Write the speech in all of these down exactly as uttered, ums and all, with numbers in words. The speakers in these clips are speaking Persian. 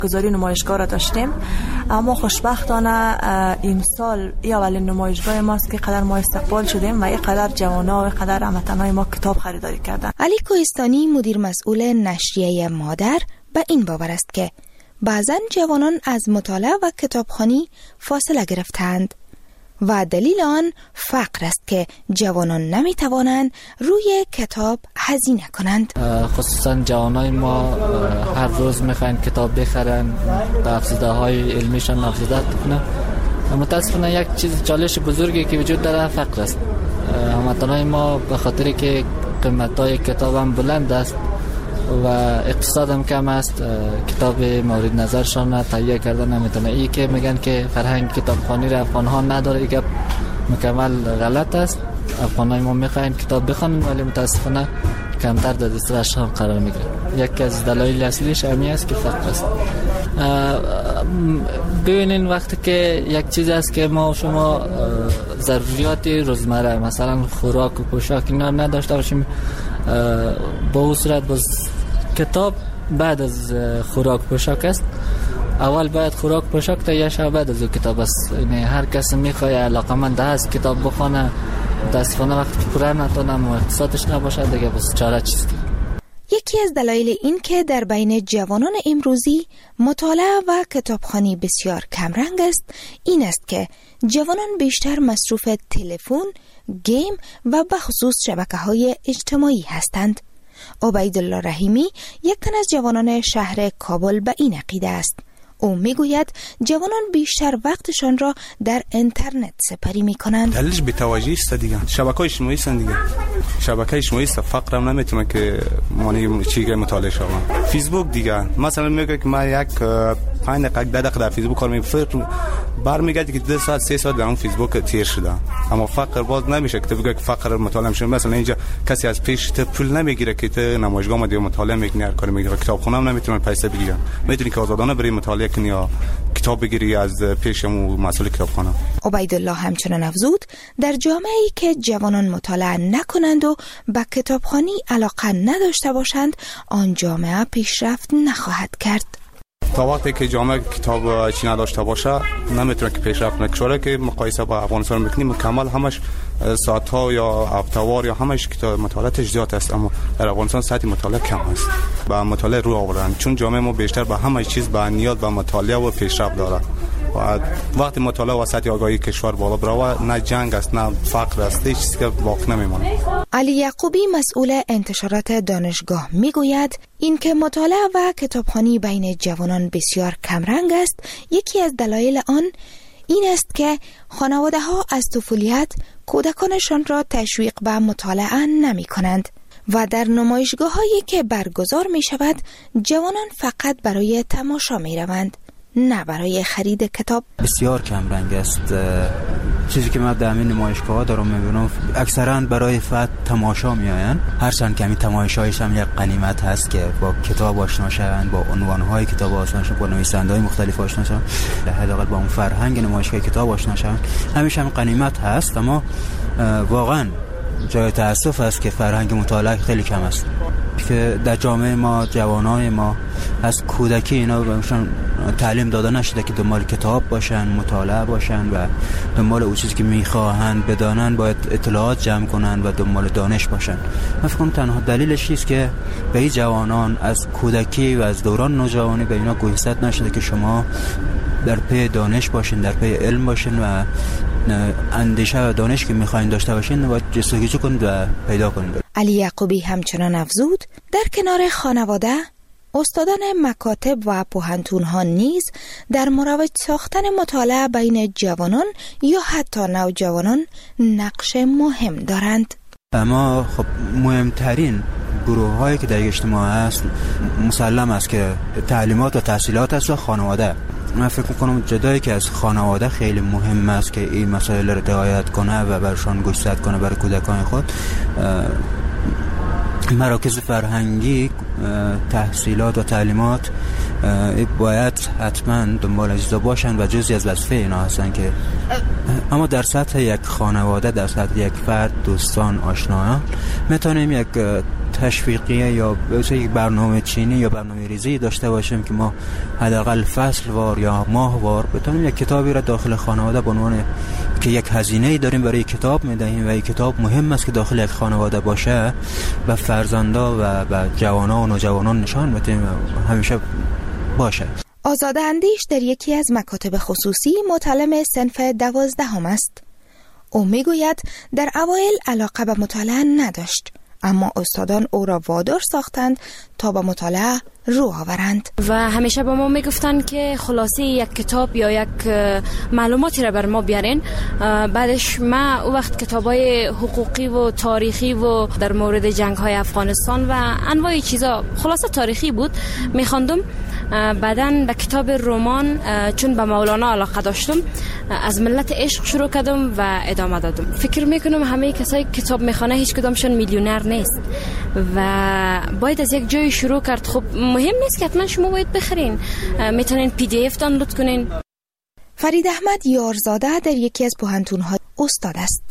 گذاری نمایشگاه را داشتیم، اما خوشبختانه این سال ای اولین نمایشگاه ماست که قدر ما استقبال شدیم و این قدر جوانا و قدر هموطنان ما کتاب خریداری کردن. علی کوهستانی مدیر مسئول نشریه مادر به این باور است که بعضن جوانان از مطالعه و کتابخوانی فاصله گرفتند و دلیل آن فقر است که جوانان نمی توانند روی کتاب هزینه کنند. خصوصا جوانای ما هر روز میخواین کتاب بخرن، افزوده های علمیشان افزوده کنن. متاسفانه یک چیز چالش بزرگی که وجود داره فقر است. هموطنان ما به خاطر که قیمت های کتاب هم بلند است و اقتصاد هم کم است، کتاب مورد نظرشان تهیه کردن نمیتونه. ای که میگن که فرهنگ کتابخوانی را افغان ها نداره، ای که مکمل غلط است. افغان های ما میخواین کتاب بخونن ولی متاسفانه کمتر در دسترسشان قرار میگیره. یکی از دلایل اصلیش همین است که فقر است. ببینین وقتی که یک چیز است که ما و شما ضروریات روزمره مثلا خوراک و پوشاک اینا نداشته باشیم، با اون صورت باز کتاب بعد از خوراک پوشاک است. اول باید خوراک پوشاک تهیه شود، بعد از کتاب است. یعنی هر کس میخواد علاقمند است کتاب بخونه، متاسفانه وقتی پوره نتونه و اقتصادش نباشه دیگه بس چاره چیست. یکی از دلایل این که در بین جوانان امروزی مطالعه و کتابخوانی بسیار کمرنگ است این است که جوانان بیشتر مصروف تلفن، گیم و به خصوص شبکه‌های اجتماعی هستند. عبیدالله رحیمی یک تن از جوانان شهر کابل به این عقیده است. او میگوید جوانان بیشتر وقتشان را در اینترنت سپری میکنند. دلیلش بی‌توجهی است دیگه. شبکه‌های اجتماعی است دیگه. شبکه اجتماعی است، فقر هم نمیتونه که معنی چیزی مطالعه شوم. فیسبوک دیگه مثلا میگه که ما یک پنج دقیقه ده دقیقه در فیسبوک کار می‌کنم، برمیگردی که دو ساعت سه ساعت در اون فیسبوک تیر شده. اما فقر باز نمیشه که بگه که فقر مطالعه میشه. مثلا اینجا کسی از پیش تو پول نمیگیره که تو نمایشگاه ما دیو مطالعه میکنی، هر کاری میگیره. کتابخونه هم نمیتونه پیسه بگیره. میتونی که آزادانه بری مطالعه کنی یا کتاب بگیری از پیشمو مسئول کتابخانه. عبیدالله همچنان افزود در جامعه‌ای که جوانان مطالعه نکنند و به کتابخوانی علاقه نداشته باشند، آن جامعه پیشرفت نخواهد کرد. تا وقتی که جامعه کتاب چی نداشته باشه نمیتونه که پیشرفت نکنه. که مقایسه با افغانستان میکنیم مکمل همش ساعت ها یا هفته‌وار یا همش کتاب مطالعه زیاد است، اما در افغانستان ساعت مطالعه کم است. با مطالعه رو آوردن چون جامعه ما بیشتر به همه چیز با نیاز به مطالعه و پیشرفت داره. و وقتی مطالعه و سطح آگاهی کشور بالا بره نه جنگ است نه فقر است، هیچ چیزی که باقی نمیمونه. علی یعقوبی مسئول انتشارات دانشگاه میگوید اینکه مطالعه و کتابخوانی بین جوانان بسیار کمرنگ است، یکی از دلایل آن این است که خانواده ها از طفولیت کودکانشان را تشویق به مطالعه نمی کنند و در نمایشگاه هایی که برگزار می شود جوانان فقط برای تماشا می روند، نه برای خرید کتاب. بسیار کم رنگ است. چیزی که من در همین نمایشگاه ها دارم میبینم اکثرا برای فقط تماشا میآیند. هرچند کمی تماشایش هم یک غنیمت هست که با کتاب آشنا شوند، با عنوان های کتاب آشنا شوند، با نویسنده های مختلف آشنا شوند، حداقل با اون فرهنگ نمایشگاه کتاب آشنا شوند. همیشه هم غنیمت هست، اما واقعا جای تاسف است که فرهنگ مطالعه خیلی کم است. که در جامعه ما جوانای ما از کودکی اینا بهشون تعلیم داده نشده که دنبال کتاب باشن، مطالعه باشن و دنبال اون چیزی که میخواهند بدانن باید اطلاعات جمع کنن و دنبال دانش باشن. من فکر کنم تنها دلیلش اینه که به این جوانان از کودکی و از دوران نوجوانی به اینا گوشزد نشده که شما در پی دانش باشین، در پی علم باشین و اندیشه و دانش که میخواین داشته باشین باید جستجو کنید و پیدا کنید. علی یعقوبی همچنان افزود در کنار خانواده استادان مکاتب و پوهنتون‌ها نیز در مروج ساختن مطالعه بین جوانان یا حتی نوجوانان نقش مهم دارند. اما خب مهمترین گروه هایی که در اجتماع هست مسلم است که تعلیمات و تحصیلات است و خانواده. من فکر میکنم جدایی که از خانواده خیلی مهم است که این مسائل را رعایت کنه و برشان گوشزد کنه برای کودکان خود. مراکز فرهنگی تحصیلات و تعلیمات باید حتما دنبال اجزا باشن و جزئی از وظیفه اینا هستن که اما در سطح یک خانواده، در سطح یک فرد، دوستان، آشنایان میتونیم یک تشویقیه یا یک برنامه چینی یا برنامه ریزی داشته باشیم که ما حداقل فصل وار یا ماه وار بتونیم یک کتابی را داخل خانواده به عنوان که یک هزینه‌ای داریم برای کتاب میدهیم و یک کتاب مهم است که داخل یک خانواده باشه و فرزندا و به جوانان و نوجوانان نشان بدیم همیشه باشه. آزاده اندیش در یکی از مکاتب خصوصی متعلم صنف دوازدهم است. او میگوید در اوایل علاقه به مطالعه نداشت، اما استادان او را وادار ساختند تا به مطالعه رو آورند و همیشه به ما میگفتن که خلاصه یک کتاب یا یک معلوماتی را بر ما بیارین. بعدش ما او وقت کتابای حقوقی و تاریخی و در مورد جنگ های افغانستان و انواع چیزا خلاصه تاریخی بود میخواندم. بعدن به کتاب رمان چون به مولانا علاقه داشتم از ملت عشق شروع کردم و ادامه دادم. فکر میکنم همه کسایی کتاب میخونه هیچ کدامشون میلیونر نیست و باید از یک جای شروع کرد. خب مهم نیست که حتما شما باید بخرین، میتونین پی دی اف دانلود کنین. فرید احمد یارزاده در یکی از پوهنتون‌ها استاد است.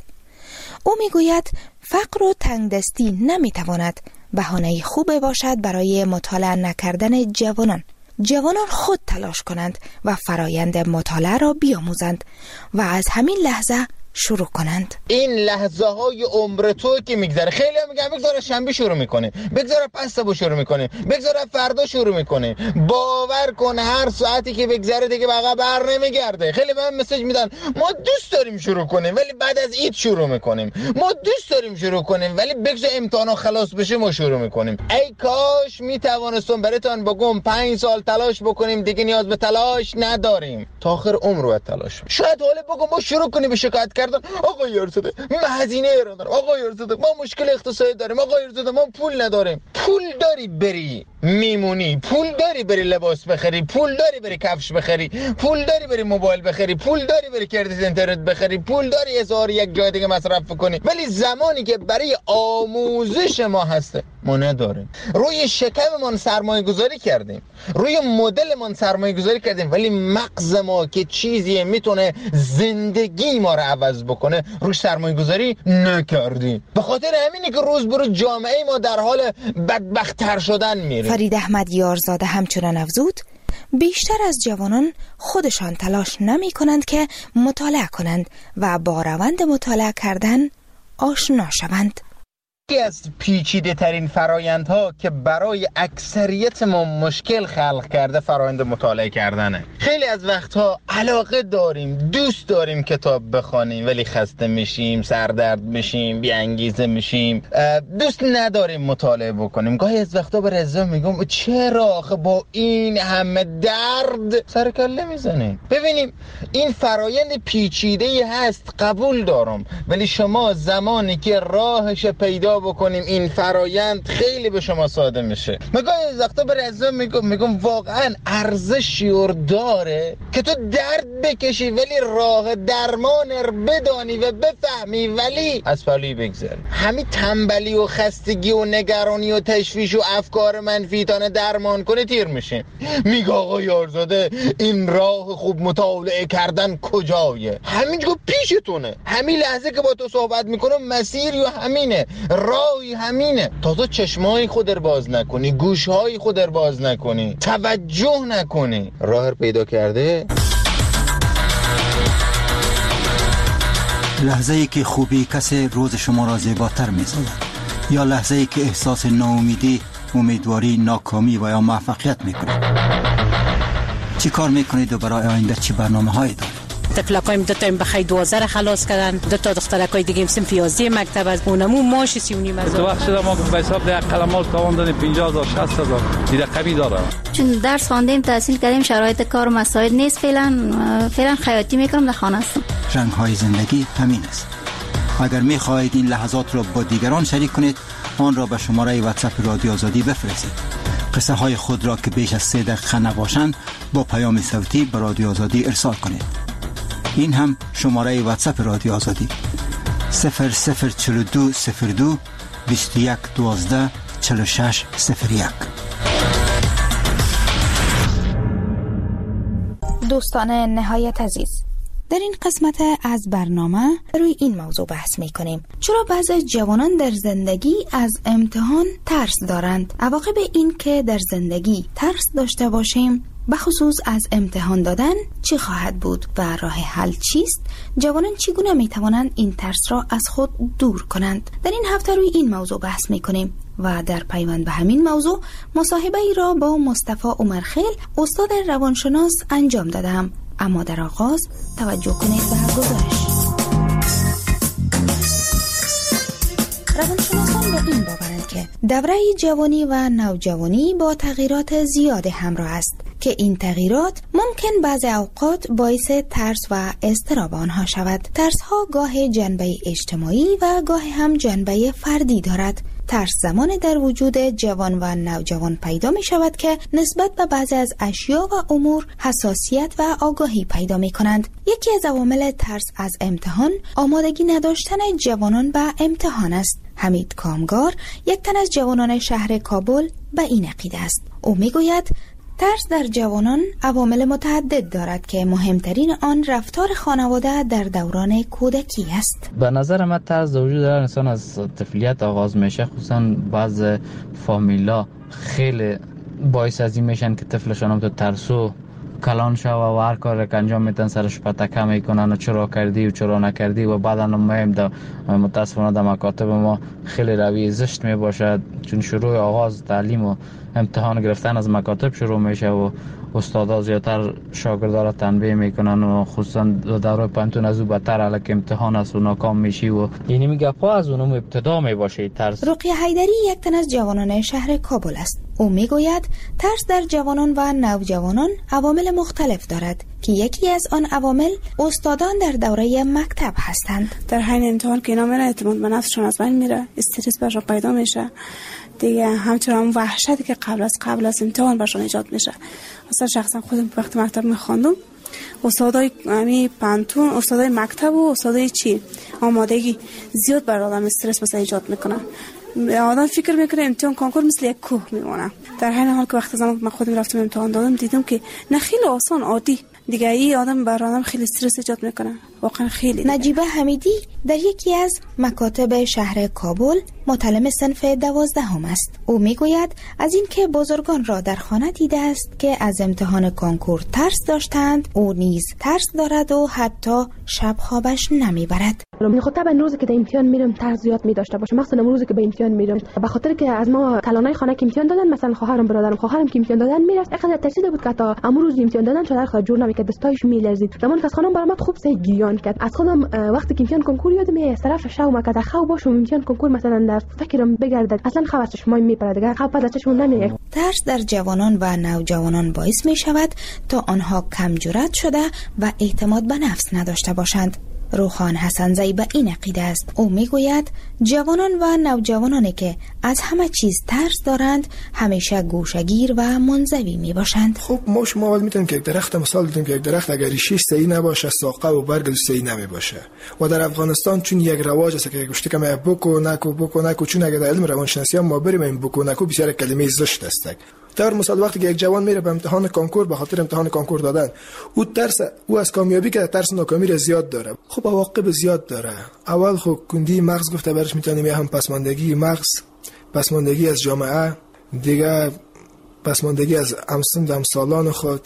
او میگوید فقر و تنگدستی نمیتواند بهانه خوبی باشد برای مطالعه نکردن جوانان. جوانان خود تلاش کنند و فرایند مطالعه را بیاموزند و از همین لحظه شروع کنند. این لحظه های عمر تو که میگذره، خیلی هم میگن بگذاره شنبه شروع میکنه، بگذاره پس صبح شروع میکنه، بگذاره فردا شروع میکنه. باور کن هر ساعتی که بگذره دیگه بقا بر نمیگرده. خیلی به من مسیج میدن ما دوست داریم شروع کنیم ولی بعد از عید شروع میکنیم، ما دوست داریم شروع کنیم ولی بگذار امتحانا خلاص بشه ما شروع میکنیم. ای کاش میتوانستم براتون بگم پنج سال تلاش بکنیم دیگه نیاز به تلاش نداریم، تا آخر عمر باید تلاش. شاید حالا بگم ما شروع کنیم به شکایت کردن، آقا یارزاده من هزینه ایران دارم، آقا یارزاده ما مشکل اقتصادی داریم، آقا یارزاده ما پول نداریم. پول داری بری میمونی، پول داری بری لباس بخری، پول داری بری کفش بخری، پول داری بری موبایل بخری، پول داری بری کردیت اینترنت بخری، پول داری هزار یک جای دیگه مصرف کنی. ولی زمانی که برای آموزش ما هسته ما نداریم. روی شکممون سرمایه گذاری کردیم، روی مدلمون سرمایه گذاری کردیم، ولی مغز ما که چیزی میتونه زندگی ما رو عوض بکنه روش سرمایه گذاری نکردیم. به خاطر همینه که روز به روز جامعه ما در حال بدبخت‌تر شدن میره. فرید احمد یارزاده همچنان افزود بیشتر از جوانان خودشان تلاش نمی کنند که مطالعه کنند و با روند مطالعه کردن آشنا شوند. یکی از پیچیده ترین فرایندها که برای اکثریت ما مشکل خلق کرده فرایند مطالعه کردنه. خیلی از وقتها علاقه داریم، دوست داریم کتاب بخوانیم ولی خسته میشیم، سردرد میشیم، بی انگیزه میشیم، دوست نداریم مطالعه بکنیم. گاهی از وقتا به رضا میگم چرا آخه با این همه درد سر کله میزنیم؟ ببینیم این فرایند پیچیده هست، قبول دارم، ولی شما زمانی که راهش پیدا بکنیم این فرایند خیلی به شما ساده میشه. مگه از وقتا به رضا میگم میگم واقعا ارزشی اور داره که تو درد بکشی ولی راه درمان رو بدانی و بفهمی ولی از پلوی بگذری. همین تنبلی و خستگی و نگرانی و تشویش و افکار منفی تانه درمان کنه تیر میشه. میگه آقا یارزاده این راه خوب مطالعه کردن کجایه؟ همینجا پیشتونه، همین لحظه که با تو صحبت میکنم مسیر یا همینه، راهی همینه. تا تو چشمای خود رو باز نکنی، گوشهای خود رو باز نکنی، توجه نکنی، راه رو پیدا کرده. لحظه ای که خوبی کسی روز شما را زیباتر می‌سازد یا لحظه ای که احساس ناامیدی، امیدواری، ناکامی و یا موفقیت می‌کنید. چی کار می‌کنید و برای آینده چی برنامه‌هایی دارید؟ تفلکایم دو تا این بخی دوازده خلاص کردن، دو تا دخترکای دیگه صنف یازده مکتب از اونمو ماش سی و نیم هزار. تو وقت شده ما به حساب ده قلمات تاوان دادیم پنجاه هزار شصت هزار دیگه قبی داره. چون درس خواندیم تحصیل کردیم شرایط کار و مساعد نیست، فعلا فعلا خیاطی میکنم در خانه هستم. رنگ های زندگی همین است. اگر میخواهید این لحظات را با دیگران شریک کنید آن را به شماره واتساپ رادیو آزادی بفرستید. قصه های خود را که بیش از سه دقیقه نباشند با پیام صوتی به رادیو آزادی ارسال کنید. این هم شماره واتساپ رادیو آزادی صفر صفر چهل و دو صفر دو بیست و یک دوازده چهل و شش صفر یک. دوستان نهایت عزیز، در این قسمت از برنامه روی این موضوع بحث می کنیم. چرا بعضی جوانان در زندگی از امتحان ترس دارند؟ عواقب این که در زندگی ترس داشته باشیم بخصوص از امتحان دادن چی خواهد بود و راه حل چیست؟ جوانان چگونه می توانند این ترس را از خود دور کنند؟ در این هفته روی این موضوع بحث می کنیم و در پیوند به همین موضوع مصاحبه ای را با مصطفی عمرخیل استاد روانشناس انجام دادم. اما در آغاز توجه کنید به گزارش. روانشناسان به این باورند که دوره جوانی و نوجوانی با تغییرات زیاد همراه است که این تغییرات ممکن بعضی اوقات باعث ترس و اضطراب آنها شود. ترس ها گاه جنبه اجتماعی و گاه هم جنبه فردی دارد. ترس زمان در وجود جوان و نوجوان پیدا می شود که نسبت به بعضی از اشیا و امور حساسیت و آگاهی پیدا می کنند. یکی از عوامل ترس از امتحان آمادگی نداشتن جوانان به امتحان است. حمید کامگار، یک تن از جوانان شهر کابل، به این عقیده است. او می گوید ترس در جوانان عوامل متعدد دارد که مهمترین آن رفتار خانواده در دوران کودکی است. به نظر من ترس در وجود هر انسان از طفولیت آغاز میشه، خصوصا بعض فامیلا خیلی باعث از این میشن که طفلشان هم تو ترسو کلان شو و هر کار که انجام میدن سرش پتکه میکنن و چرا کردی و چرا نکردی و بعدا مهم در متاسفانه در مکاتب ما خیلی روی زشت میباشد، چون شروع آغاز تعلیم و امتحان گرفتن از مکاتب شروع میشه و استادا زیادتر شاگردا را تنبیه میکنن و خصوصا دوره پانتون از او بدتر الک امتحان است و ناکام میشی و یعنی میگه پا از اونم ابتدا میباشه ترس. رقیه حیدری یک تن از جوانان شهر کابل است. او میگوید ترس در جوانان و نوجوانان عوامل مختلف دارد که یکی از آن عوامل استادان در دوره مکتب هستند. در حین امتحان که اینا میره اعتماد به نفسشون از بین میره، استرس برشون پیدا میشه دیگه، همچنان وحشتی که قبل از قبل از امتحان برشون ایجاد میشه. مثلا شخصا خودم وقتی مکتب میخواندم استادای امی پانتون، استادای مکتب و استادای چی آمادگی زیاد بر آدم استرس مثلا ایجاد میکنن. آدم فکر میکنه امتحان کنکور مثل یک کوه میمونه، در حین حال که وقتی زمان من خودم رفتم امتحان دادم دیدم که نه خیلی آسان عادی دیگه، ای آدم بر آدم خیلی استرس ایجاد میکنه واقعا خیلی. نجیبه حمیدی در یکی از مکاتب شهر کابل متعلم صنف دوازدهم است. او میگوید از این که بزرگان را در خانه دیده است که از امتحان کنکور ترس داشتند، او نیز ترس دارد و حتی شب خوابش نمیبرد. من خود طبعا روزی که در امتحان میرم ترس زیاد می داشته باشه، مثلا روزی که به امتحان میرم به خاطر که از ما کلانای خانه که امتحان دادن، مثلا خواهرم برادرم خواهرم که امتحان دادن میرفت اینقدر ترسیده بود که تا امروز روز امتحان دادن شده خود جور نمیکرد، دستایش میلرزید. زمان که از خانم برآمد خوب سه گریان کرد. از خودم وقتی که امتحان کنکور یادم میاد طرف شو ما که خو باشم امتحان کنکور مثلا در فکرم بگردد اصلا خبر چشم میپره دیگه، خبر از چشم نمیاد. ترس در جوانان و نوجوانان باعث می شود تا آنها کم جرأت شده و اعتماد به نفس نداشته باشند. روخان حسنزی به این عقیده است. او میگوید جوانان و نوجوانانی که از همه چیز ترس دارند همیشه گوشه‌گیر و منزوی میباشند. خب ما شما اول میتونیم که یک درخت مثال بزنیم که یک درخت اگر ریشش صحیح نباشه ساقه و برگ صحیح نمیباشه. و در افغانستان چون یک رواج است که گفته که ما بکو نکو بکو نکو، چون اگر در علم روانشناسی ما بریم این بکو نکو بسیار کلمه زشت است. در مثال وقتی که یک جوان میره به امتحان کنکور به خاطر امتحان کنکور دادن، او ترس او از کامیابی که ترس ناکامی را زیاد داره. خب عواقب زیاد داره. اول خب کندی مغز گفته برش میتونیم یا هم پسماندگی مغز، پسماندگی از جامعه، دیگه پسماندگی از همسن همسالان خود،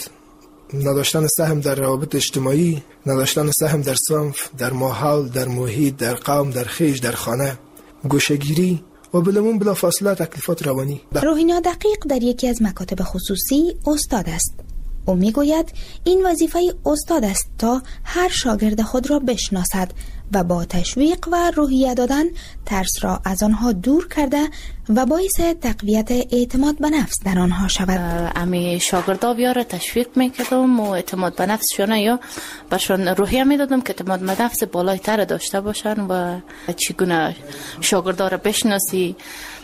نداشتن سهم در روابط اجتماعی، نداشتن سهم در صنف، در ماحول، در محیط، در قوم، در خیش، در خانه، گوشه‌گیری و بلمون بلا فاصله تکلیفات روانی. روحینا دقیق در یکی از مکاتب خصوصی استاد است. او میگوید این وظیفه استاد است تا هر شاگرد خود را بشناسد و با تشویق و روحیه دادن ترس را از آنها دور کرده و باعث تقویت اعتماد به نفس در آنها شود. امی شاگردا بیاره تشویق میکردم و اعتماد به نفسشون یا برشون روحیه میدادم که اعتماد به نفس بالای تر داشته باشن و چگونه شاگردا را بشناسی،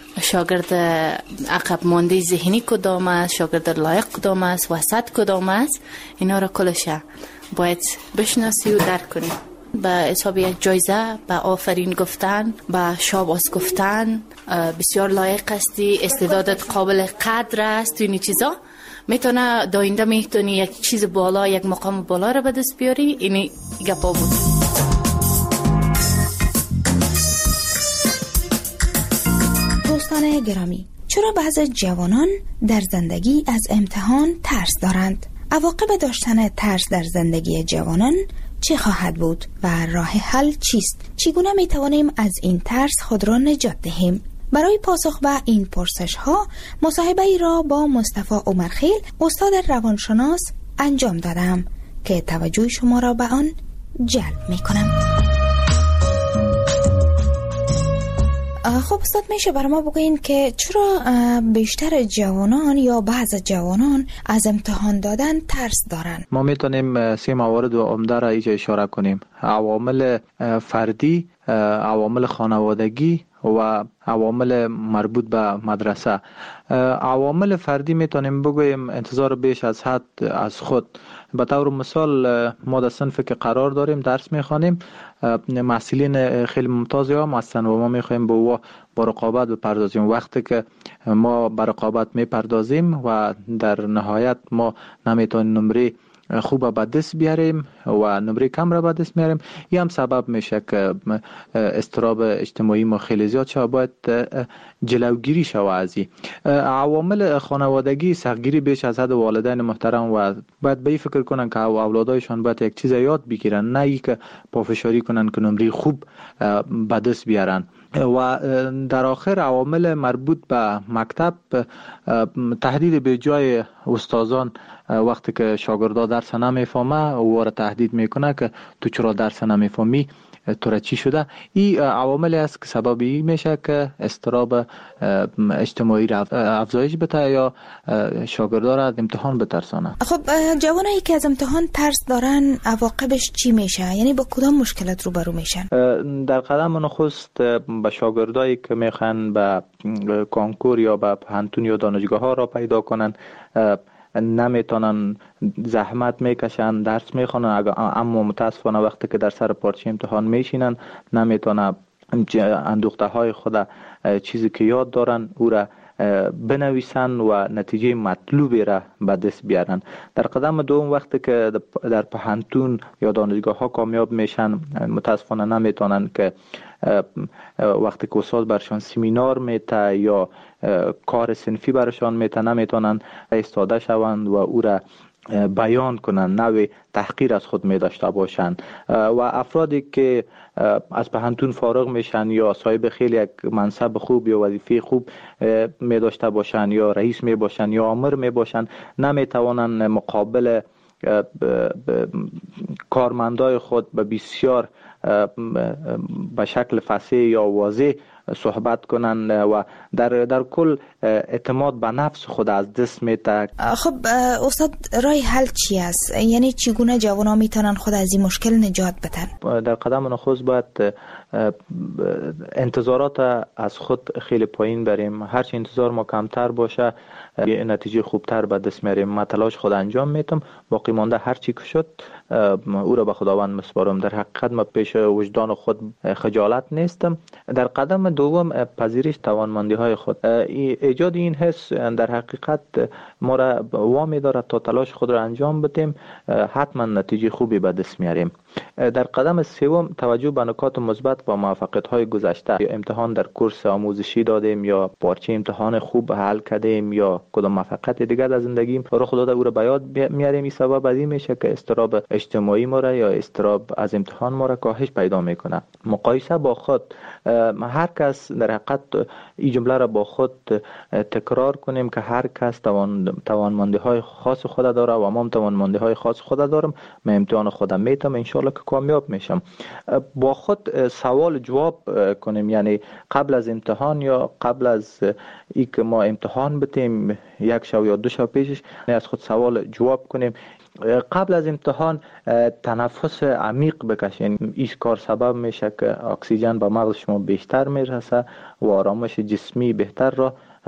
شاگرد عقب مانده ذهنی کدام است، شاگرد لایق کدام است، وسط کدام است، اینا را کلش باید بشناسی و درک کنی. به حساب یک جایزه، به آفرین گفتن، به شاباس گفتن، بسیار لایق هستی، استعدادت قابل قدر است، اینی چیزا میتونه داینده میتونی یک چیز بالا، یک مقام بالا را به دست بیاری. اینی گپا بود. دوستان گرامی، چرا بعضی جوانان در زندگی از امتحان ترس دارند؟ عواقب داشتن ترس در زندگی جوانان چه خواهد بود و راه حل چیست؟ چگونه می توانیم از این ترس خود را نجات دهیم؟ برای پاسخ به این پرسش ها مصاحبه ای را با مصطفی عمرخیل، استاد روانشناس انجام دادم که توجه شما را به آن جلب می کنم. خب استاد، میشه برای ما بگوین که چرا بیشتر جوانان یا بعض جوانان از امتحان دادن ترس دارن؟ ما میتونیم سه موارد و عمده را اینجا اشاره کنیم: عوامل فردی، عوامل خانوادگی و عوامل مربوط به مدرسه. عوامل فردی میتونیم بگویم انتظار بیش از حد از خود. به طور مثال ما در صنفی که قرار داریم درس میخوانیم، محصلین خیلی ممتازی هم هستن و ما میخوایم به او با رقابت بپردازیم. وقتی که ما به رقابت میپردازیم و در نهایت ما نمیتونیم نمره خوب به دست بیاریم و نمره کم را به دست میاریم، این هم سبب میشه که اضطراب اجتماعی ما خیلی زیاد شده. باید جلوگیری شود از این عوامل خانوادگی. سختگیری بیش از حد والدین محترم و باید به این فکر کنن که اولادایشان باید یک چیز یاد بگیرن، نه ای که پافشاری کنن که نمره خوب به دست بیارن. و در آخر عوامل مربوط به مکتب، تهدید به جای استادان. وقتی که شاگردا درس نمیفهمه او را تهدید میکنه که تو چرا درس نمیفهمی، تو را چی شده. این عواملی است که سبب این میشه که اضطراب اجتماعی را افزایش بده یا شاگردا را از امتحان بترسانه. خب جوانایی که از امتحان ترس دارن عواقبش چی میشه؟ یعنی با کدام مشکلات روبرو میشن؟ در قدم نخست به شاگردایی که میخوان به کنکور یا به پانتون یا دانشگاه ها را پیدا کنن، نمیتونن، زحمت میکشن، درس میخونن، اما متاسفانه وقتی که در سر پارچه امتحان میشینن نمیتونن اندوخته های خود چیزی که یاد دارن او را بنویسن و نتیجه مطلوبی را به دست بیارن. در قدم دوم وقتی که در پانتون یا دانشگاه ها کامیاب میشن، متاسفانه نمیتونن که وقتی که استاد برشان سمینار میته یا کار صنفی برشان میته نمیتونن ایستاده شوند و او را بیان کنن، نوع تحقیر از خود می داشته باشند. و افرادی که از پانتون فارغ میشن یا صاحب خیلی یک منصب خوب یا وظیفه خوب می داشته باشند یا رئیس می باشند یا آمر می باشند، نمی توانند مقابل کارمندای خود به بسیار به شکل فصیح یا واضح صحبت کنن و در در کل اعتماد به نفس خود از دست میده. خب استاد، راه حل چی است؟ یعنی چگونه جوانان میتونن خود از این مشکل نجات بدن؟ در قدم نخست باید انتظارات از خود خیلی پایین بریم. هرچی انتظار ما کمتر باشه نتیجه خوبتر به دست میاریم. ما تلاش خود انجام میتم، باقی مانده هر چی که شد او را به خداوند مسپارم. در حقیقت ما پیش وجدان خود خجالت نیستم. در قدم دوم پذیرش توانمندی های خود. ایجاد این حس در حقیقت ما را وامی دارد تا تلاش خود را انجام بدیم، حتما نتیجه خوبی به دست میاریم. در قدم سوم توجه به نکات مثبت و موفقیت های گذشته. یا امتحان در کورس آموزشی دادیم یا پارچه امتحان خوب حل کردیم یا کدام موفقیت دیگر در زندگیم رخ داده او را به یاد میاریم. این سبب از این میشه که اضطراب اجتماعی ما را یا اضطراب از امتحان ما را کاهش پیدا میکنه. مقایسه با خود، هر کس در حقیقت این جمله را با خود تکرار کنیم که هر کس توان توانمندی های خاص خود داره و ما توانمندی های خاص خود دارم. من امتحان خودم میتم، ان شاء الله که کامیاب میشم. با خود سوال جواب کنیم، یعنی قبل از امتحان یا قبل از ای که ما امتحان بتیم یک شب یا دو شب پیشش از خود سوال جواب کنیم. قبل از امتحان تنفس عمیق بکشین. این کار سبب میشه که اکسیژن به مغز شما بیشتر میرسه و آرامش جسمی بهتر را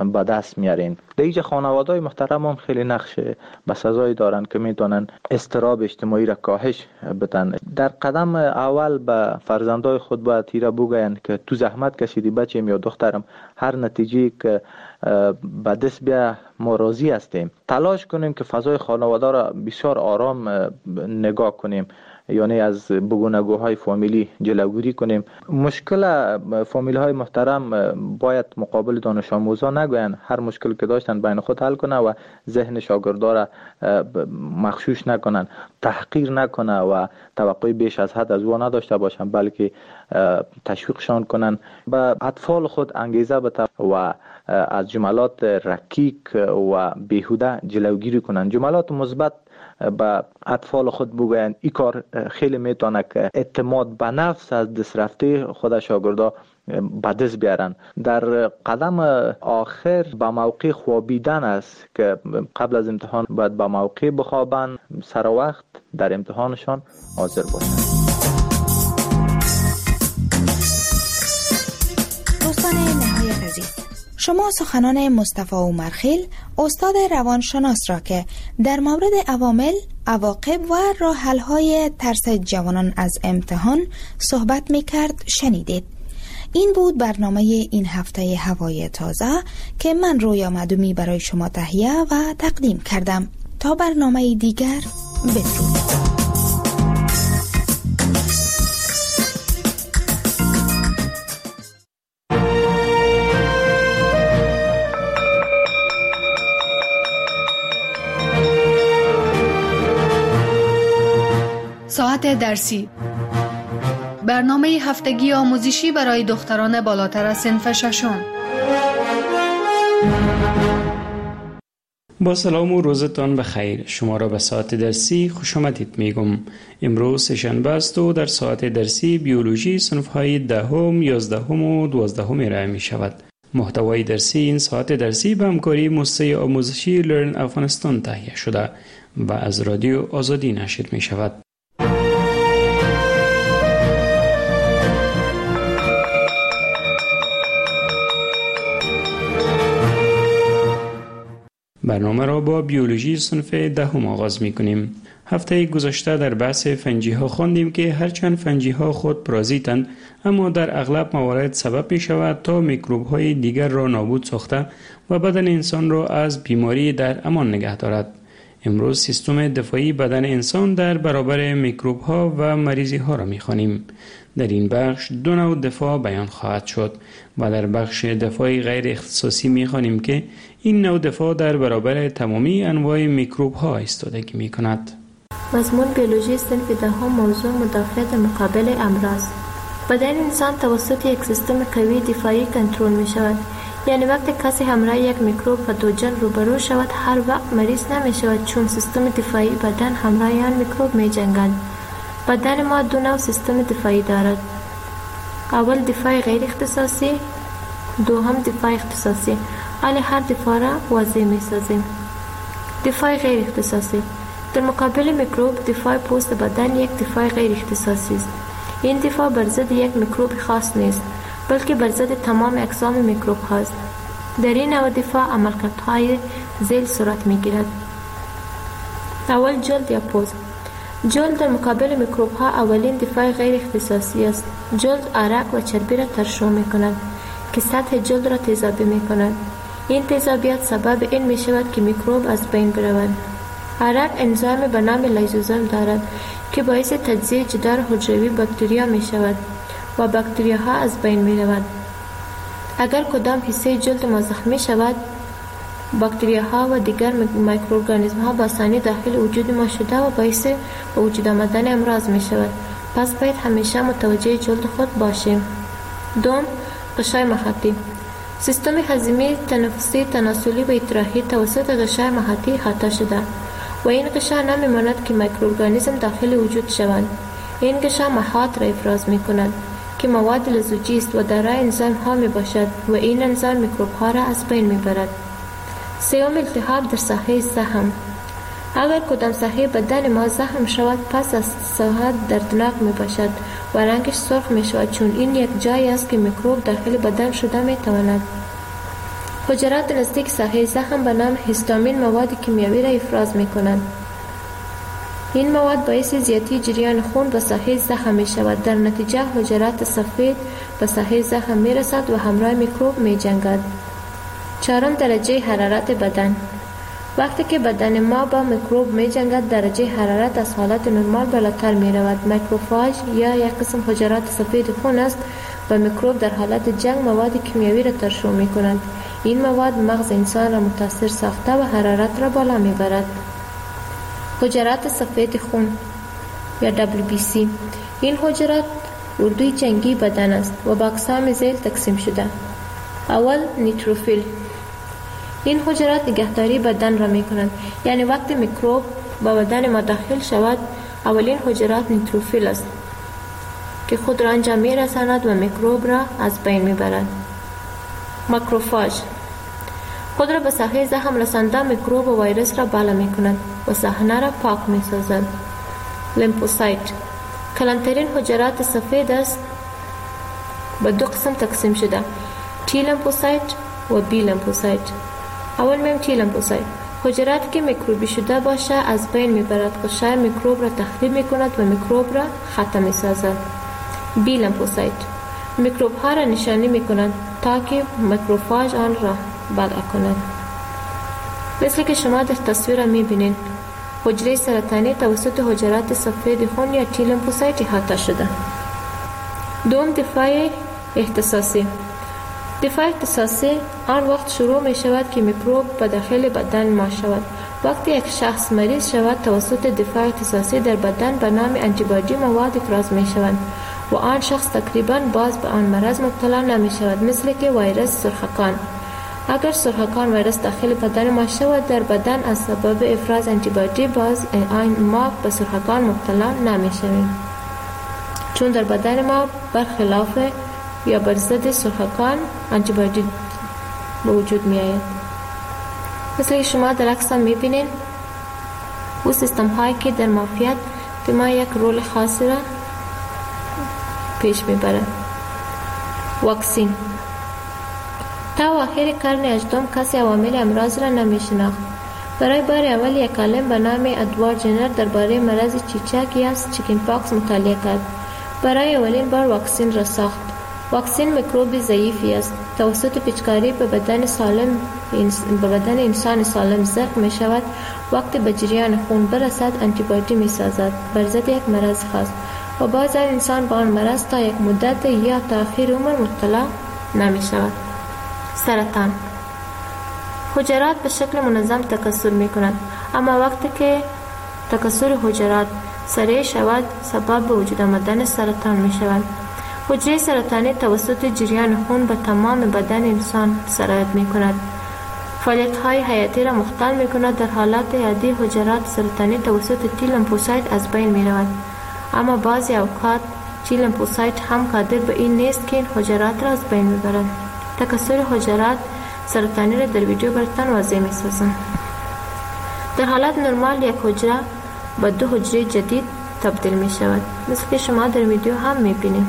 به دست میارین. در اینجا خانواده‌های محترم هم خیلی نقش بسزایی دارن که میتونن استراب اجتماعی را کاهش بدن. در قدم اول به فرزندای خود باید تیره بگوین که تو زحمت کشیدی بچه‌م یا دخترم، هر نتیجه که به دست بیا ما راضی هستیم. تلاش کنیم که فضای خانواده را بسیار آرام نگاه کنیم، یعنی از بگونگوهای فامیلی جلوگیری کنیم. مشکل فامیل های محترم باید مقابل دانش آموزان نگوین، هر مشکل که داشتن بین خود حل کنه و ذهن شاگردا را مغشوش نکنن، تحقیر نکنه و توقع بیش از حد از او نداشته باشن، بلکه تشویقشان کنن، به اطفال خود انگیزه بده و از جملات رکیک و بیهوده جلوگیری کنن. جملات مثبت به اطفال خود بگوین. این کار خیلی میتونه که اعتماد به نفس از دست رفته خود شاگردا به دست بیارن. در قدم آخر به موقع خوابیدن است که قبل از امتحان باید به موقع بخوابن، سر وقت در امتحانشان حاضر باشن. دوستان نهایت عزیز، شما سخنان مصطفی عمرخیل استاد روانشناس را که در مورد عوامل، عواقب و راه حل‌های ترس جوانان از امتحان صحبت می‌کرد شنیدید. این بود برنامه این هفته هوای تازه که من رویا مدومی برای شما تهیه و تقدیم کردم. تا برنامه دیگر، بدرود. ساعت درسی، برنامه هفتگی آموزشی برای دختران بالاتر از صنف ششم. با سلام و روزتان بخیر. شما را به ساعت درسی خوش آمدید میگم. امروز سه‌شنبه است و در ساعت درسی بیولوژی صنف‌های دهم، یازدهم و دوازدهم ارائه می شود. محتوای درسی این ساعت درسی به همکاری موسسه آموزشی لرن افغانستان تهیه شده و از رادیو آزادی نشر می شود. برنامه را با بیولوژی صنف دهم آغاز می کنیم. هفته گذشته در بحث فنجی ها خواندیم که هرچند فنجی ها خود پارازیتند، اما در اغلب موارد سبب می شود تا میکروب های دیگر را نابود ساخته و بدن انسان را از بیماری در امان نگه دارد. امروز سیستم دفاعی بدن انسان در برابر میکروب ها و مریضی ها را می خوانیم. در این بخش دو نوع دفاع بیان خواهد شد و در بخش دفاع غیر اختصاصی می خوانیم که این نوع دفاع در برابر تمامی انواع میکروب ها ایستادگی می کند. مضمون بیولوژی صنف دهم، موضوع مدافعت مقابل امراض. بدن انسان توسط یک سیستم قوی دفاعی کنترل می شود. یعنی وقتی کسی همراه یک میکروب پاتوژن روبرو شود، هر وقت مریض نمی شود، چون سیستم دفاعی بدن همراه آن میکروب می جنگد. بدن ما دو نوع سیستم دفاعی دارد. اول دفاع غیر اختصاصی، دوم دفاع اختصاصی. حال هر دفاع را واضح می سازیم. دفاع غیر اختصاصی. در مقابل میکروب، دفاع پوست بدن یک دفاع غیر اختصاصی است. این دفاع بر ضد یک میکروب خاص نیست، بلکه بر ضد تمام اقسام میکروب هاست. در این نوع دفاع عملکردهای ذیل صورت می گیرد. اول جلد یا پوست. جلد در مقابل میکروب ها اولین دفاع غیر اختصاصی است. جلد عرق و چربی را ترشح می کند که سطح جلد را تیزابی می کند. این تیزابیت سبب این می شود که میکروب از بین برود. عرق انزیم به نام لیزوزوم دارد که باعث تجزیه جدار حجروی باکتریا می شود و باکتریاها از بین می رود. اگر کدام حصه جلد ما زخمی شود، باکتریاها و دیگر میکروارگانیسم‌ها با آسانی داخل وجود ما شده و باعث به وجود آمدن امراض می شود. پس باید همیشه متوجه جلد خود باشیم. دوم، غشای محیطی. سیستم هضمی، تنفسی، تناسلی و ادراحی توسط غشای محیطی احاطه شده و این غشا نمی‌ماند که میکروارگانیسم داخل وجود شوند. این غشا محاط را افراز می کند که مواد لزوجی است و دارای انزیم ها می باشد و این انزیم میکروب ها را از بین می برد. سوم، التهاب در ساحه زخم. اگر کدام ساحه بدن ما زخم شود، پس از ساحه دردناک می باشد و رنگش سرخ می شود، چون این یک جایی است که میکروب داخل بدن شده می تواند. حجرات نزدیک ساحه زخم به نام هیستامین مواد کیمیایی را افراز می کنند. این مواد باعث زیادی جریان خون به ساحه زخم می شود. در نتیجه حجرات سفید به ساحه زخم می رسد و همراه میکروب می جنگد. چهارم، درجه حرارت بدن. وقتی که بدن ما با میکروب می جنگد، درجه حرارت از حالت نرمال بالاتر می رود. ماکروفاژ یا یک قسم حجرات سفید خون است و میکروب در حالت جنگ مواد کیمیایی را ترشح می کنند. این مواد مغز انسان را متاثر ساخته و حرارت را بالا می برد. حجرات سفید خون یا دبلیو بی سی. این حجرات اردوی جنگی بدن است و با اقسام ذیل تقسیم شده. اول، نیتروفیل. این حجرات نگهداری بدن را می کنند، یعنی وقتی میکروب با بدن ما داخل شود، اولین حجرات نیتروفیل است که خود را انجام می رساند و میکروب را از بین می برد. ماکروفاژ خود را به ساحه زخم رسانده میکروب و ویروس را بالا می کند و صحنه را پاک می سازد. لیمفوسایت کلانترین حجرات سفید است، به دو قسم تقسیم شده، تی لیمفوسایت و بی لیمفوسایت. اول میم تی لیمفوسایت. حجراتی که میکروبی شده باشه از بین میبرد، قشر میکروب را تخریب میکند و میکروب را ختم میسازد. بی لیمفوسایت میکروب ها را نشانی میکنند تا که ماکروفاژ آن را بلع کند. مثل که شما در تصویر میبینید، حجره سرطانی توسط حجرات سفید خون یا تی لیمفوسایت احاطه شده. دوم، دفاع اختصاصی. دفاع اختصاصی آن وقت شروع می شود که میکروب به داخل بدن ما شود. وقتی یک شخص مریض شود، توسط دفاع اختصاصی در بدن به نام آنتیبادی مواد افراز می شوند و آن شخص تقریبا باز به آن مرض مبتلا نمی شود، مثل که ویروس سرخکان. اگر سرخکان ویروس داخل بدن ما شود، در بدن از سبب افراز آنتیبادی باز ما به سرخکان مبتلا نمی شویم، چون در بدن ما برخلاف یا بر ضد سرخکان آنتیبادی به وجود می آید. مثل که شما در عکس می بینید، او سیستم هایی که در معافیت ما یک رول خاصی را پیش می برد. واکسین. تا آخر قرن هجدهم کسی عوامل امراض را نمی شناخت. برای بار اول یک عالم به نام ادوارد جنر درباره مرض چیچک یا چیکن پاکس مطالعه کرد. برای اولین بار واکسین را ساخت. واکسین میکروبی ضعیفی است. توسط پیچکاری به بدن سالم به بدن انسان سالم زخم می شود. وقتی به جریان خون برسد، آنتیبادی می سازد بر ضد یک مرض خاص و باز انسان با آن مرض تا یک مدت یا تا آخر عمر مبتلا نمی شود. سرطان. حجرات به شکل منظم تکثر می کنند، اما وقتی که تکثر حجرات سریع شود، سبب به وجود آمدن سرطان می شود. حجره سرطانی توسط جریان خون به تمام بدن انسان سرایت می کند. فعالیت های حیاتی را مختل می کند. در حالات عادی حجرات سرطانی توسط تی لیمفوسایت از بین می رود، اما بعضی اوقات تی لیمفوسایت هم قادر به این نیست که این حجرات را از بین می برد. تکثر حجرات سرطانی را در ویدیو براتان واضح می سازم. در حالت نرمال یک حجره به دو حجره جدید تبدیل می شود، مثل که شما در ویدیو هم می بینید.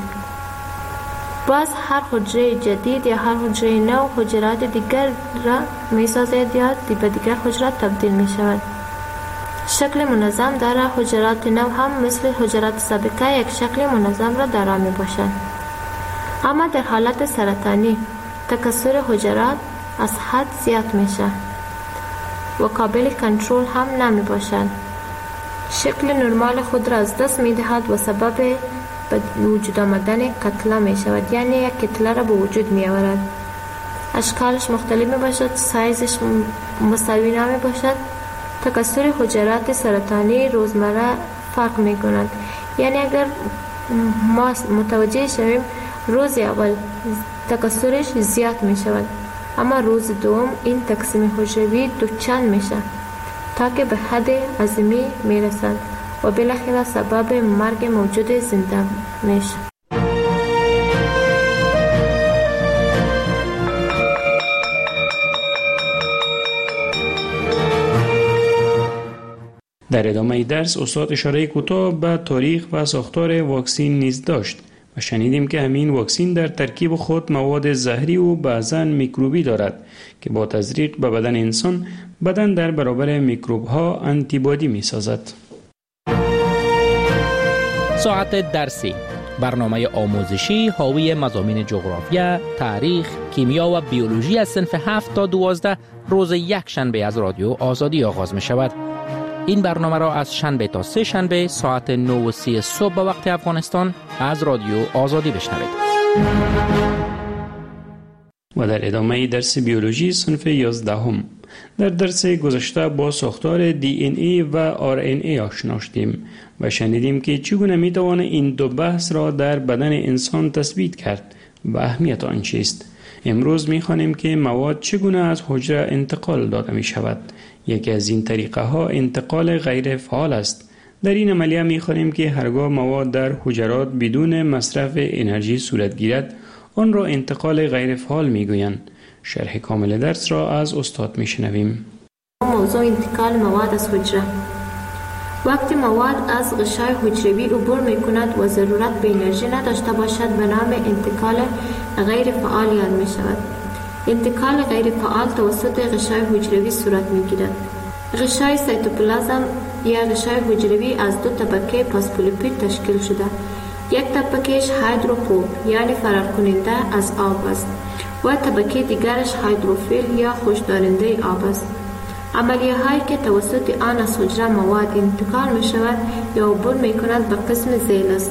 باز هر حجره جدید یا هر حجره نو حجرات دیگر را می سازد یا به دیگر حجرات تبدیل می شود. شکل منظم دارد. حجرات نو هم مثل حجرات سابقه یک شکل منظم را دارا می باشد. اما در حالت سرطانی تکثر حجرات از حد زیاد می شود و قابل کنترل هم نمی باشد. شکل نرمال خود را از دست می دهد و سبب به وجود آمدن کتله می شود، یعنی یک کتله را به وجود می آورد. اشکالش مختلف می باشد، سایزش مساوی نمی باشد. تکثر حجرات سرطانی روزمره فرق می کند، یعنی اگر ما متوجه شویم روز اول تکثرش زیاد می شود، اما روز دوم این تقسیم حجروی دو چند می شود تا که به حد عظیمی می رسد و بالاخره سبب مرگ موجود زنده می شود. در ادامه درس استاد اشاره کوتاه به تاریخ و ساختار واکسین نیز داشت. و شنیدیم که همین واکسین در ترکیب خود مواد زهری و بعضاً میکروبی دارد که با تزریق به بدن انسان بدن در برابر میکروب ها آنتیبادی می سازد. ساعت درسی، برنامه آموزشی حاوی مضامین جغرافیا، تاریخ، کیمیا و بیولوژی از صنف هفت تا دوازده روز یک شنبه از رادیو آزادی آغاز می شود. این برنامه را از شنبه تا سه شنبه ساعت نه و سی صبح به وقت افغانستان از رادیو آزادی بشنوید. و در ادامه درس بیولوژی صنف یازدهم، در درس گذشته با ساختار دی این ای و آر ان ای آشنا شدیم و شنیدیم که چگونه می توان این دو بحث را در بدن انسان تثبیت کرد و اهمیت آن چیست. امروز می خوانیم که مواد چگونه از حجره انتقال داده می شود. یکی از این طریقه ها انتقال غیر فعال است. در این عملیه می خوانیم که هرگاه مواد در حجرات بدون مصرف انرژی صورت گیرد، آن را انتقال غیر فعال می گویند. شرح کامل درس را از استاد می شنویم. موضوع انتقال مواد از حجره. وقتی مواد از غشای حجروی عبور می کند و ضرورت به انرژی نداشته باشد به نام انتقال غیر فعال یاد می شود. انتقال غیر فعال توسط غشای حجروی صورت می گیرد. غشای سیتوپلازم یا غشای حجروی از دو طبقه فسفولیپید تشکیل شده. یک طبقهش هیدروفوب یعنی فرار کننده از آب است و طبقه دیگرش هیدروفیل یا خوشدارنده آب است. عملیه هایی که توسط آن از حجره مواد انتقال می شود یا عبور می کند به قسم ذیل است.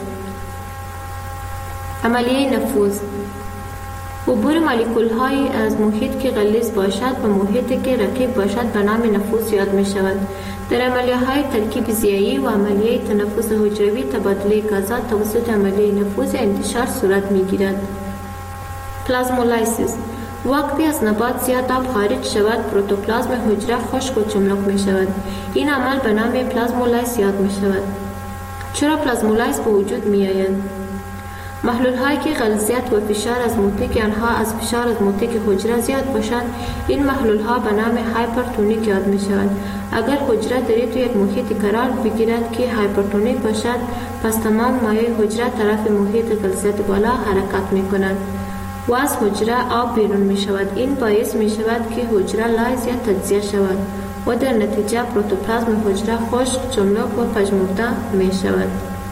عملیه نفوذ، عبور مولکول های از محیط که غلیظ باشد و محیطی که رقیق باشد به نام نفوذ یاد می شود. در عملیه های ترکیب ضیایی و عملیه تنفس حجروی تبادله گازات توسط عملیه نفوذ انتشار صورت می گیرد. پلازمولایسیس، وقتی از نبات زیاد آب خارج شود پروتوپلازم حجره خشک و چملک می شود. این عمل به نام پلازمولایس یاد می شود. چرا پلازمولایس به وجود می آیند؟ محلول هایی که غلیظیت و فشار از موتیک آنها از فشار از موتیک حجره زیاد باشند، این محلول ها به نام هایپرتونیک یاد می شوند. اگر حجره در تو یک محیط قرار بگیرد که هایپرتونیک باشد، پس تمام مایع حجره طرف محیط غلیظیت بالا حرکت می کنند و از حجره آب بیرون می شود. این باعث می شود که حجره لایز یا تجزیه شود و در نتیجه پروتوپلازم حجره خشک، چملک و پژمرده می شود.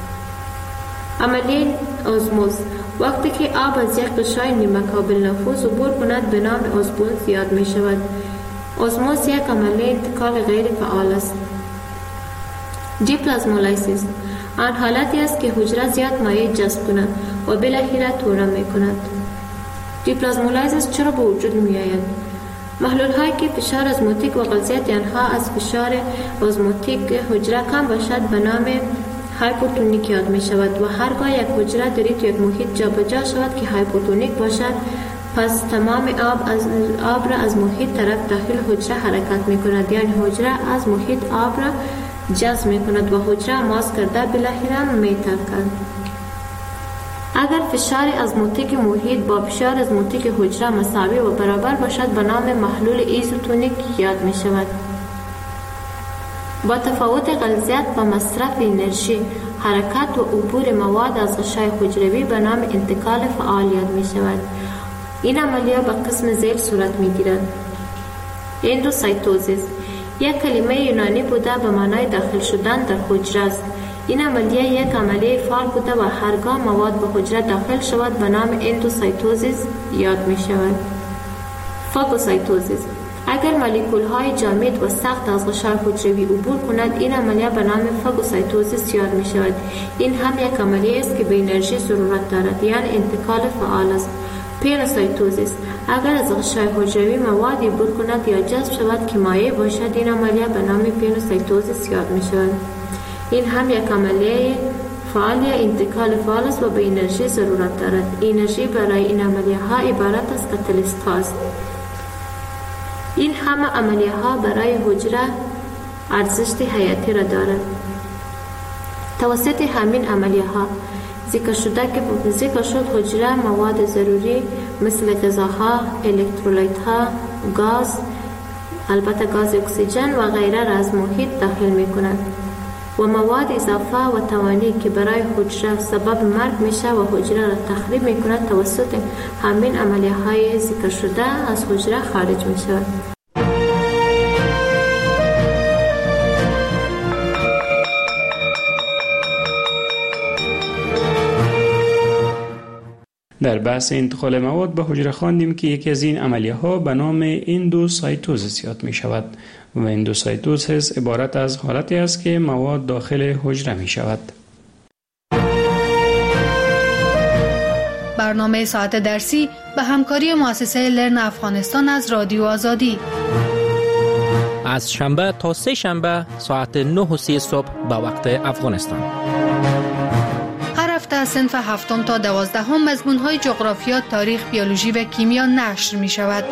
عملیه ازموز، وقتی که آب از یک غشای نیمه قابل نفوذ عبور کند به نام ازموز یاد می شود. ازموز یک عملیه انتقال غیر فعال است. دیپلازمولایسیس، آن حالتی است که حجره زیاد مایع جذب کند و بالاخره توره می کند. دیپلازمولایسیس چرا به وجود می آید؟ محلول هایی که فشار ازموتیک و غلیظیت آنها از فشار ازموتیک حجره کم باشد به نام هایپوتونیک یاد می شود و هرگاه یک حجره در یک محیط جا بجا شود که هایپوتونیک باشد، پس تمام آب از آب را از محیط طرف داخل حجره حرکت می کند، یعنی حجره از محیط آب را جذب می کند و حجره ماس کرده بالاخره می ترکد. اگر فشار ازموتیک محیط با فشار ازموتیک حجره مساوی و برابر باشد به نام محلول ایزوتونیک یاد می شود. با تفاوت غلیظیت و مصرف انرژی، حرکت و عبور مواد از غشای حجروی به نام انتقال فعال یاد می شود. این عملیه به قسم ذیل صورت می گیرد. اندوسایتوزیس یک کلمه یونانی بوده به معنای داخل شدن در حجره است. این عملیه یک عملیه فعال بوده و هرگاه مواد به حجره داخل شود به نام اندوسایتوزیس یاد می شود. فاگوسایتوزیس، اگر مولکول های جامد و سخت از غشای حجروی عبور کند، این عملیه به نام فاگوسایتوزیس یاد می شود. این هم یک عملیه است که به انرژی ضرورت دارد، یعنی انتقال فعال است. پینوسایتوزیس، اگر از غشای حجروی موادی عبور کند یا جذب شود که مایع باشد، این عملیه به نام پینوسایتوزیس یاد می شود. این هم یک عملیه فعال یا انتقال فعال است و به انرژی ضرورت دارد. انرژی برای این عملیه ها عبارت از کاتالیست هاست. این همه عملیه ها برای حجره ارزش حیاتی را دارد. توسط همین عملیه ها ذکر شده که ذکر شد حجره مواد ضروری مثل غذاها، الکترولایت ها، گاز، البته گاز اکسیژن و غیره را از محیط داخل می کند و مواد اضافه و توانی که برای حجره سبب مرگ میشه و حجره را تخریب میکنه توسط همین عملیه های ذکر شده از حجره خارج میشه. در بحث انتقال مواد به حجره خواندیم که یکی از این عملیه ها به نام اندوسایتوزیس یاد می شود و اندوسایتوزیس عبارت از حالتی است که مواد داخل حجره می شود. برنامه ساعت درسی به همکاری مؤسسه لرن افغانستان از رادیو آزادی از شنبه تا سه شنبه ساعت نه و سی صبح به وقت افغانستان. هر هفته صنف هفتم تا دوازدهم مضمون‌های جغرافیا، تاریخ، بیولوژی و کیمیا نشر می شود.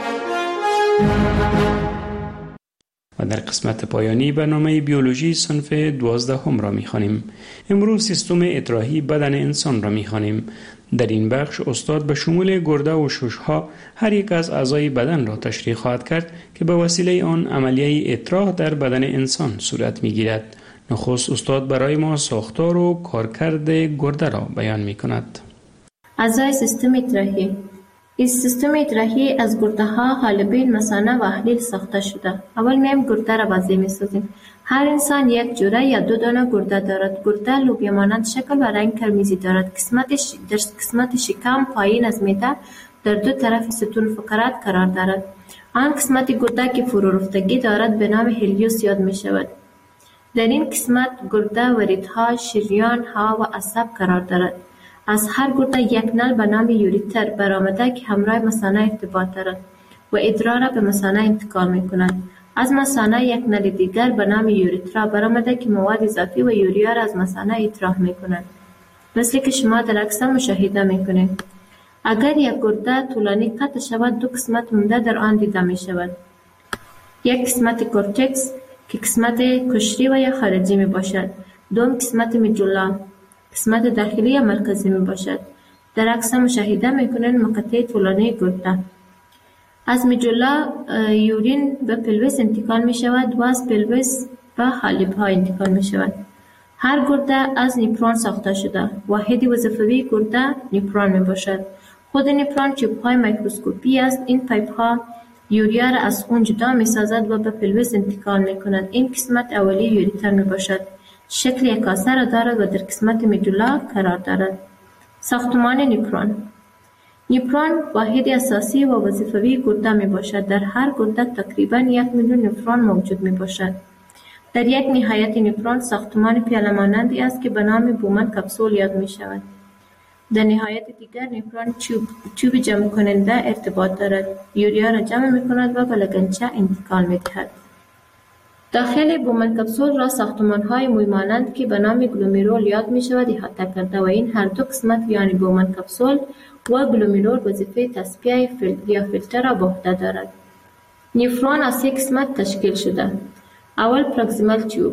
و در قسمت پایانی برنامه بیولوژی صنف دوازدهم را می خوانیم. امروز سیستم اطراحی بدن انسان را می خوانیم. در این بخش استاد به شمول گرده و ششها هر یک از اعضای بدن را تشریح خواهد کرد که به وسیله آن عملیه اطراح در بدن انسان صورت می گیرد. نخست استاد برای ما ساختار و کارکرد گرده را بیان می کند. اعضای سیستم اطراحی. این سیستم اطراحی از گرده ها، حالبین، مثانه و احلیل ساخته شده. اول میم گرده را وضعی می سازیم. هر انسان یک جوره یا دو دانه گرده دارد. گرده لوبیا مانند شکل و رنگ قرمزی دارد. قسمت ش... در قسمت شکم پایین از معده در دو طرف ستون فقرات قرار دارد. آن قسمت گرده که فرورفتگی دارد به نام هلیوس یاد می شود. در این قسمت گرده وریدها، شریان ها و عصب قرار دارد. از هر گرده یک نل به نام یوریتر برآمده که همراه مثانه ارتباط دارد و ادرار را به مثانه انتقال می کند. از مثانه یک نل دیگر به نام یوریترا برآمده که مواد اضافی و یوریا را از مثانه اطراح می کند. مثل که شما در عکس مشاهده می کنید. اگر یک گرده طولانی قطع شود، دو قسمت مونده در آن دیده می شود. یک قسمت کورتکس که قسمت کشری و یا خارجی می باشد. دوم قسمت میجولا قسمت داخلی یا مرکزی می باشد. در عکس مشاهده می کنید مقطع طولانی گرده. از میجولا یورین به پلویس انتقال می شود و از پلویس به حالب ها انتقال می شود. هر گرده از نیپرون ساخته شده. واحد وظیفوی گرده نیپرون می باشد. خود نیپرون چوب های میکروسکوپی است. این پایپ ها یوریا را از خون جدا می سازد و به پلویس انتقال می کند. این قسمت اولی یوریتر می باشد. شکل یک کاسه را دارد و در قسمت میجولا قرار دارد. ساختمان نیپرون. نیپرون واحد اساسی و وظیفوی گرده می باشد. در هر گرده تقریبا یک میلیون نفرون موجود می باشد. در یک نهایت نیپرون ساختمان پیاله مانندی است که به نام بومن کپسول یاد می شود. در نهایت دیگر نیپرون چوب چوب جمع کننده ارتباط دارد. یوریا را جمع می کند و به لگنچه انتقال می دهد. داخل بومن کپسول را ساختمان های موی مانند که به نام گلومیرول یاد می شود احاطه کرده و این هر دو قسمت یعنی بومن کپسول و گلومیرول وظیفه تصفیه فیلتر یا فیلتر را به عهده دارد. نیفرون از سه قسمت تشکیل شده. اول پروکسیمال تیوب،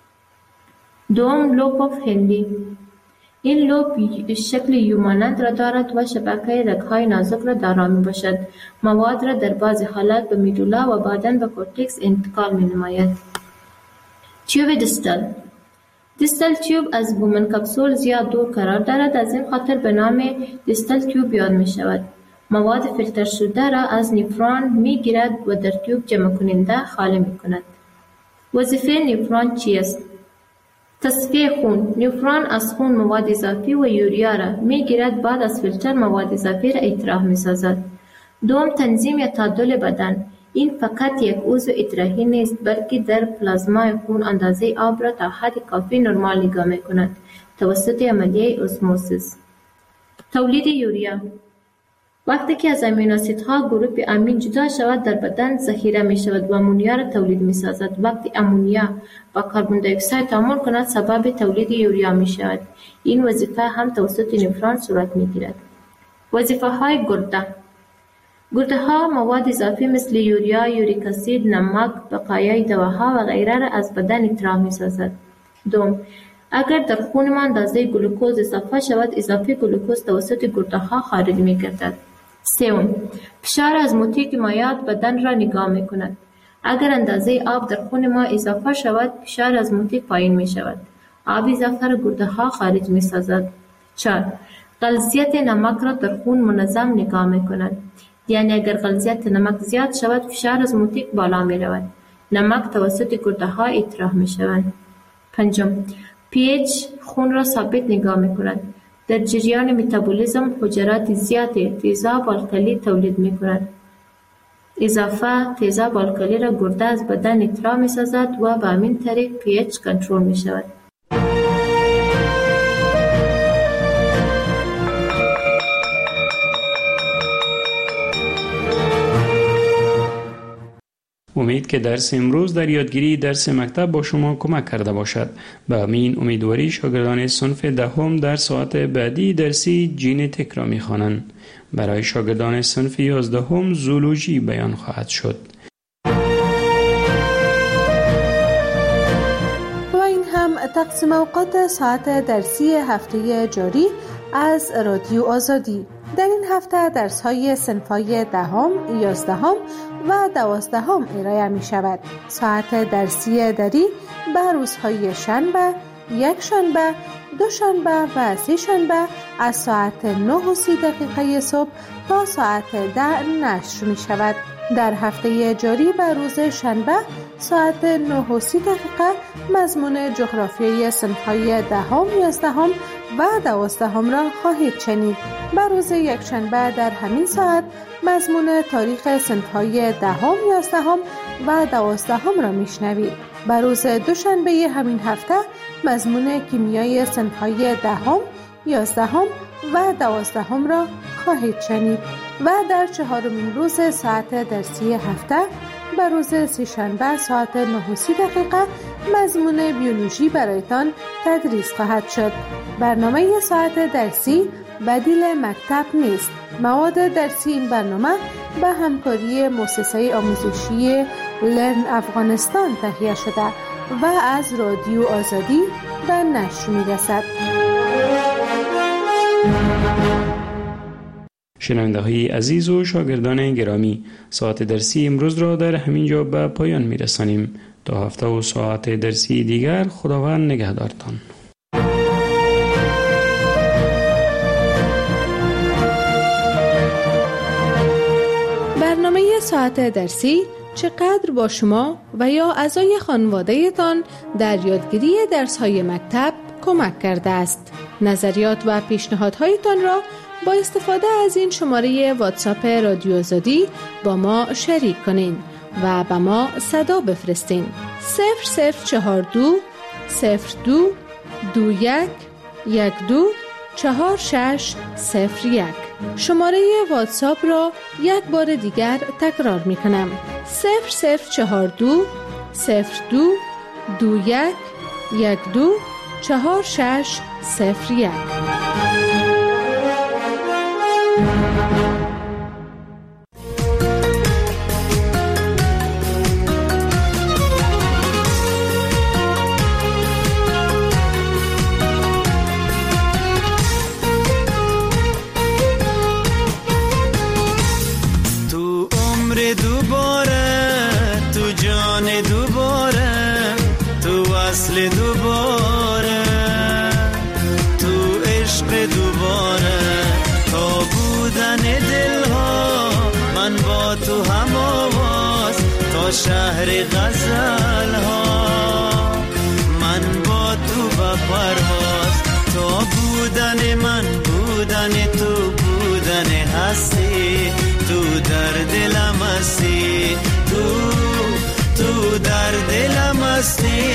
دوم لوب اف هندی. این لوب شکل یو مانند را دارد و شبکه رگ‌های نازک را دارا می باشد. مواد را در بعضی حالات به میدولا و بعداً به کورتکس انتقال می نماید. تیوب دیستال. دیستال تیوب از بومن کپسول زیاد دور قرار دارد، از این خاطر به نام دیستال تیوب یاد می شود. مواد فیلتر شده را از نیفرون می گیرد و در تیوب جمع کننده خالی می کند. وظیفه نیفرون چیست؟ تصفیه خون. نیفرون از خون مواد اضافی و یوریا را می گیرد، بعد از فیلتر مواد اضافی را اطراح می سازد. دوم تنظیم یا تعادل بدن. این فقط یک عضو اطراحی نیست بلکه در پلازمای خون اندازه آب را تا حد کافی نرمال نگاه می کند توسط عملیه اسموسیس. تولید یوریا. وقتی که از امینو اسیدها گروه امین جدا شود در بدن ذخیره می شود و امونیا را تولید می سازد. وقتی امونیا با کربن دی اکساید تعامل کند سبب تولید یوریا می شود. این وظیفه هم توسط نیفرون صورت می گیرد. وظیفه های گرده. گرده ها مواد اضافی مثل یوریا، یوریک اسید، نمک، بقایای دواها و غیره را از بدن اطراح می سازد. دوم، اگر در خون ما اندازه گلوکوز اضافه شود، اضافه گلوکوز توسط گرده ها خارج می گردد. سوم، فشار ازموتیک مایعات بدن را نگاه می کند. اگر اندازه آب در خون ما اضافه شود فشار ازموتیک پایین می شود. آب اضافه را گرده ها خارج می سازد. چهار. غلیظیت نمک را در خون منظم نگاه می کند. یعنی اگر غلیظیت نمک زیاد شود فشار ازموتیک بالا می رود. نمک توسط گرده ها اطراح می شود. پنجم. پیچ خون را ثابت نگاه می کند. در جریان متابولیسم حجرات زیاد تیزاب الکلی تولید می کند. اضافه تیزاب الکلی را گرده از بدن اطراح می سازد و به همین طریق پی اچ کنترل می شود. امید که درس امروز در یادگیری درس مکتب با شما کمک کرده باشد. به همین امیدواری شاگردان صنف دهم در ساعت بعدی درسی ژنتیک را می‌خوانند. برای شاگردان صنف یازدهم زولوژی بیان خواهد شد. و این هم تقسیم اوقات ساعت درسی هفته جاری از رادیو آزادی. در این هفته درس‌های صنف‌های دهم، یازدهم و دوازدهم ارائه می شود. ساعت درسی دری به روزهای شنبه، یک شنبه، دو شنبه و سه شنبه از ساعت نه و سی دقیقه صبح تا ساعت ده نشر می شود. در هفته جاری به روز شنبه ساعت نه و سی دقیقه مضمون جغرافیای صنف‌های دهم، یازدهم و دوازدهم را خواهید شنید. به روز یک شنبه در همین ساعت مضمون تاریخ صنف‌های دهم، یازدهم و دوازدهم را میشنوید. به روز دوشنبه همین هفته مضمون کیمیای صنف‌های دهم، یازدهم و دوازدهم را خواهید شنید. و در چهارمین روز ساعت درسی هفته به روز سه‌شنبه ساعت نه و سی دقیقه مضمون بیولوژی برایتان تدریس خواهد شد. برنامه ساعت درسی بدیل مکتب نیست. مواد درسی این برنامه به همکاری مؤسسه آموزشی لرن افغانستان تهیه شده و از رادیو آزادی به نشر می‌رسد. شنونده‌های عزیز و شاگردان گرامی، ساعت درسی امروز را در همین جا به پایان می‌رسانیم. تا هفته و ساعت درسی دیگر خداوند نگهدارتان. برنامه ساعت درسی چقدر با شما و یا اعضای خانواده تان در یادگیری درس‌های مکتب کمک کرده است. نظریات و پیشنهادهایتان را با استفاده از این شماره واتساپ رادیو آزادی با ما شریک کنین و با ما صدا بفرستین. صفر صفر چهار دو صفر دو دو یک یک دو چهار شش صفر یک. شماره واتساپ را یک بار دیگر تکرار می کنم. صفر صفر چهار دو صفر دو دو یک یک دو چهار شش صفر یک. دوباره تو عشق دوباره تا بودن دلها من با تو هم آواز تا شهر غزل ها من با تو با پرواز تا بودن من بودن تو بودن هستی تو در دلم هستی تو تو در دلم هستی.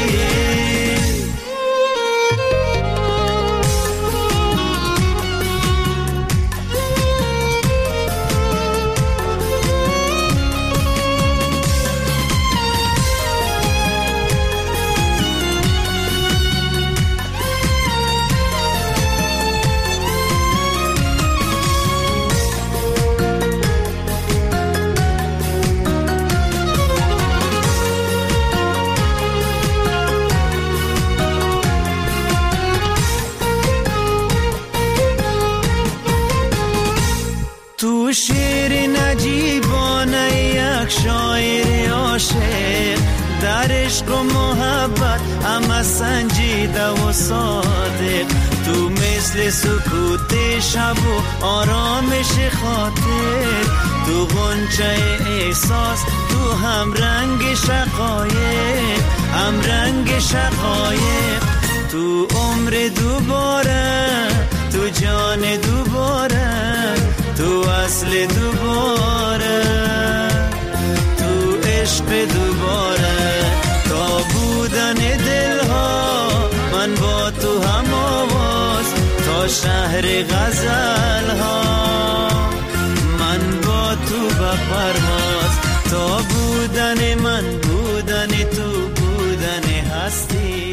عشق و محبت همه سنجیده و صادق، تو مثل سکوت شب و آرامش خاطر، تو غنچه احساس، تو هم رنگ شقایق، هم رنگ شقایق، تو عمر دوباره، تو جان دوباره، تو اصل دوباره، تو عشق دوباره، تا بودن دلها من با تو هم آواز، تا شهر غزل ها من با تو به پرواز، تا بودن من بودن تو بودن هستی.